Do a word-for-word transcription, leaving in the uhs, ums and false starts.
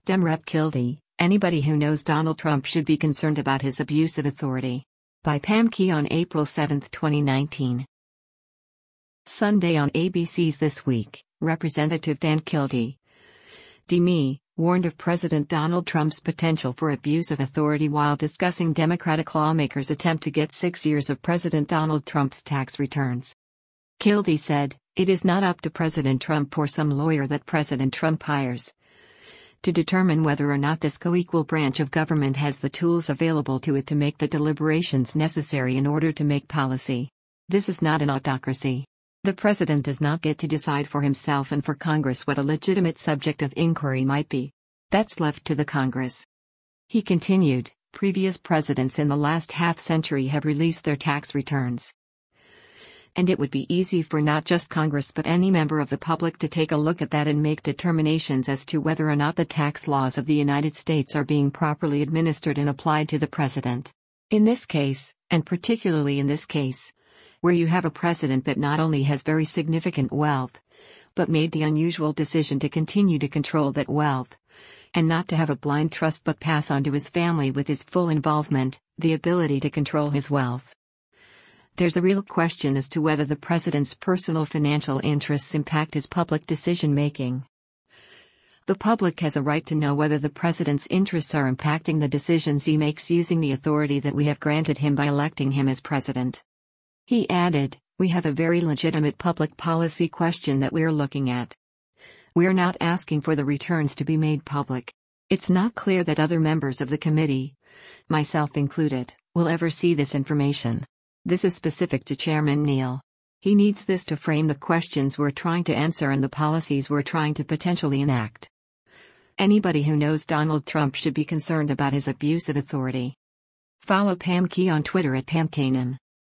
Dem Rep Kildee, anybody who knows Donald Trump should be concerned about his abuse of authority. By Pam Key on April seventh, twenty nineteen. Sunday on A B C's This Week, Representative Dan Kildee, D M E, warned of President Donald Trump's potential for abuse of authority while discussing Democratic lawmakers' attempt to get six years of President Donald Trump's tax returns. Kildee said, "It is not up to President Trump or some lawyer that President Trump hires to determine whether or not this co-equal branch of government has the tools available to it to make the deliberations necessary in order to make policy. This is not an autocracy. The president does not get to decide for himself and for Congress what a legitimate subject of inquiry might be. That's left to the Congress." He continued, "Previous presidents in the last half-century have released their tax returns. And it would be easy for not just Congress but any member of the public to take a look at that and make determinations as to whether or not the tax laws of the United States are being properly administered and applied to the president. In this case, and particularly in this case, where you have a president that not only has very significant wealth, but made the unusual decision to continue to control that wealth, and not to have a blind trust but pass on to his family with his full involvement, the ability to control his wealth. There's a real question as to whether the president's personal financial interests impact his public decision-making. The public has a right to know whether the president's interests are impacting the decisions he makes using the authority that we have granted him by electing him as president." He added, "We have a very legitimate public policy question that we're looking at. We're not asking for the returns to be made public. It's not clear that other members of the committee, myself included, will ever see this information. This is specific to Chairman Neal. He needs this to frame the questions we're trying to answer and the policies we're trying to potentially enact. Anybody who knows Donald Trump should be concerned about his abuse of authority." Follow Pam Key on Twitter at Pam Kanan.